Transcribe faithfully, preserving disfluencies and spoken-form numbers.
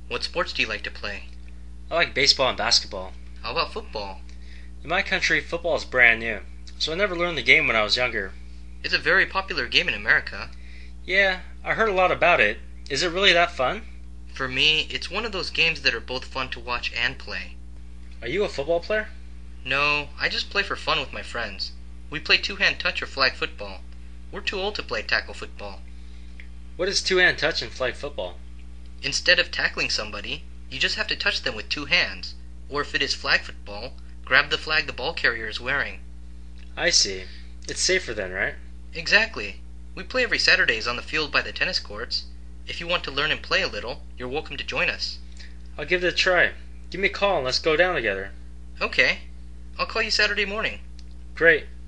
What sports do you like to play? I like baseball and basketball. How about football? In my country, football is brand new, so I never learned the game when I was younger. It's a very popular game in America. Yeah, I heard a lot about it. Is it really that fun? For me, it's one of those games that are both fun to watch and play. Are you a football player? No, I just play for fun with my friends. We play two-hand touch or flag football. We're too old to play tackle football. What is two-hand touch in flag football? Instead of tackling somebody, you just have to touch them with two hands. Or if it is flag football, grab the flag the ball carrier is wearing. I see. It's safer then, right? Exactly. We play every Saturdays on the field by the tennis courts. If you want to learn and play a little, you're welcome to join us. I'll give it a try. Give me a call and let's go down together. Okay. I'll call you Saturday morning. Great.